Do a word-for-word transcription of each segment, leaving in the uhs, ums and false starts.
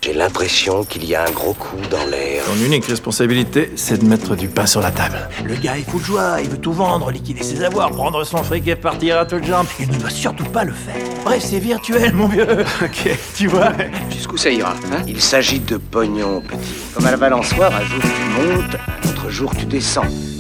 J'ai l'impression qu'il y a un gros coup dans l'air. Ton unique responsabilité, c'est de mettre du pain sur la table. Le gars est fou de joie, il veut tout vendre, liquider ses avoirs, prendre son fric et partir à toutes jambes. Il ne doit surtout pas le faire. Bref, c'est virtuel, mon vieux. Ok, tu vois. Jusqu'où ça ira, hein? Il s'agit de pognon, petit. Comme à la balançoire, un jour tu montes, un autre jour tu descends.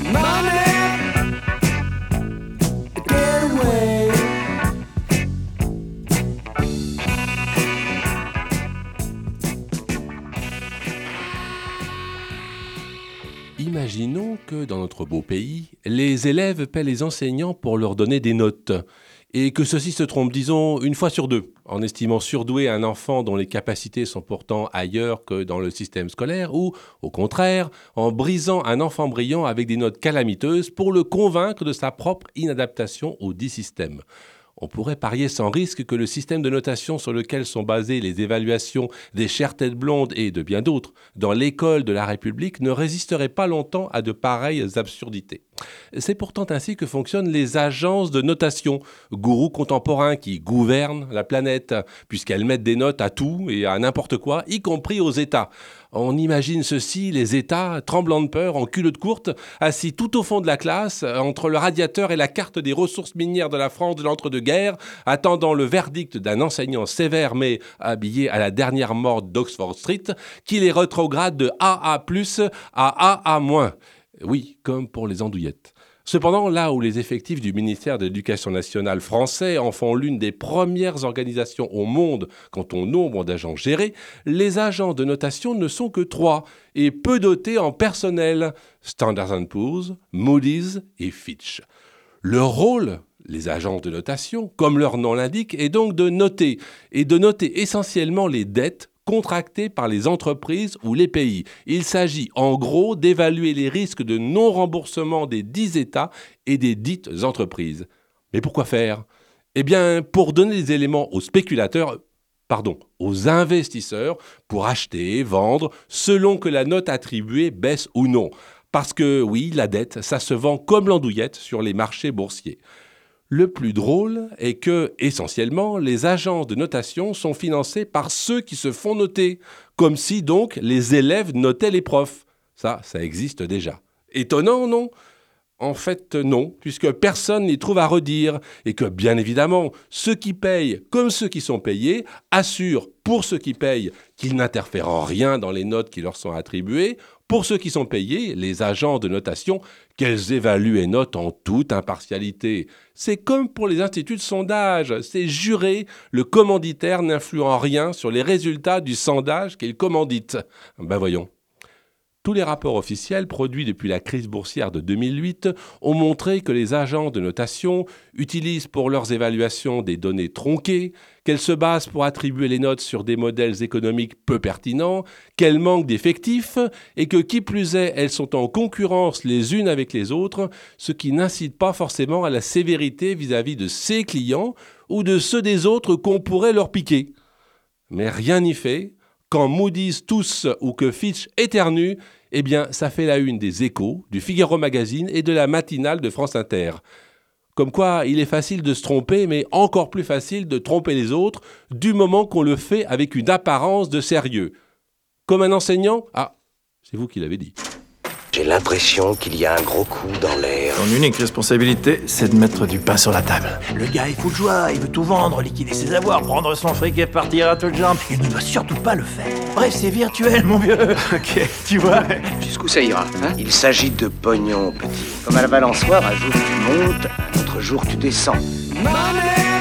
Imaginons que dans notre beau pays, les élèves paient les enseignants pour leur donner des notes et que ceux-ci se trompent, disons, une fois sur deux, en estimant surdoué un enfant dont les capacités sont pourtant ailleurs que dans le système scolaire ou, au contraire, en brisant un enfant brillant avec des notes calamiteuses pour le convaincre de sa propre inadaptation au dit système. On pourrait parier sans risque que le système de notation sur lequel sont basées les évaluations des chères têtes blondes et de bien d'autres dans l'école de la République ne résisterait pas longtemps à de pareilles absurdités. C'est pourtant ainsi que fonctionnent les agences de notation, gourous contemporains qui gouvernent la planète, puisqu'elles mettent des notes à tout et à n'importe quoi, y compris aux États. On imagine ceci, les États, tremblants de peur, en culotte courte, assis tout au fond de la classe, entre le radiateur et la carte des ressources minières de la France de l'entre-deux-guerres, attendant le verdict d'un enseignant sévère mais habillé à la dernière mode d'Oxford Street, qui les rétrograde de A A plus à A A-. Oui, comme pour les andouillettes. Cependant, là où les effectifs du ministère de l'Éducation nationale français en font l'une des premières organisations au monde quant au nombre d'agents gérés, les agents de notation ne sont que trois et peu dotés en personnel, Standard and Poor's, Moody's et Fitch. Leur rôle, les agences de notation, comme leur nom l'indique, est donc de noter, et de noter essentiellement les dettes contractées par les entreprises ou les pays. Il s'agit en gros d'évaluer les risques de non-remboursement des dix États et des dites entreprises. Mais pourquoi faire ? Eh bien, pour donner des éléments aux spéculateurs, pardon, aux investisseurs, pour acheter, vendre, selon que la note attribuée baisse ou non. Parce que oui, la dette, ça se vend comme l'andouillette sur les marchés boursiers. Le plus drôle est que, essentiellement, les agences de notation sont financées par ceux qui se font noter, comme si donc les élèves notaient les profs. Ça, ça existe déjà. Étonnant, non ? En fait, non, puisque personne n'y trouve à redire, et que, bien évidemment, ceux qui payent, comme ceux qui sont payés, assurent, pour ceux qui payent, qu'ils n'interfèrent en rien dans les notes qui leur sont attribuées, pour ceux qui sont payés, les agents de notation, qu'elles évaluent et notent en toute impartialité. C'est comme pour les instituts de sondage, c'est juré, le commanditaire n'influe en rien sur les résultats du sondage qu'il commandite. Ben voyons. Tous les rapports officiels produits depuis la crise boursière de deux mille huit ont montré que les agences de notation utilisent pour leurs évaluations des données tronquées, qu'elles se basent pour attribuer les notes sur des modèles économiques peu pertinents, qu'elles manquent d'effectifs et que, qui plus est, elles sont en concurrence les unes avec les autres, ce qui n'incite pas forcément à la sévérité vis-à-vis de ses clients ou de ceux des autres qu'on pourrait leur piquer. Mais rien n'y fait. Quand Moody's tousse ou que Fitch éternue, eh bien, ça fait la une des Échos, du Figaro Magazine et de la matinale de France Inter. Comme quoi, il est facile de se tromper, mais encore plus facile de tromper les autres, du moment qu'on le fait avec une apparence de sérieux. Comme un enseignant ? Ah, c'est vous qui l'avez dit. J'ai l'impression qu'il y a un gros coup dans l'air. Ton unique responsabilité, c'est de mettre du pain sur la table. Le gars est fou de joie, il veut tout vendre, liquider ses avoirs, prendre son fric et partir à toutes jambes. Il ne doit surtout pas le faire. Bref, c'est virtuel, mon vieux. Ok, tu vois. Jusqu'où ça ira, hein? Il s'agit de pognon, petit. Comme à la balançoire, un jour tu montes, un autre jour tu descends. Money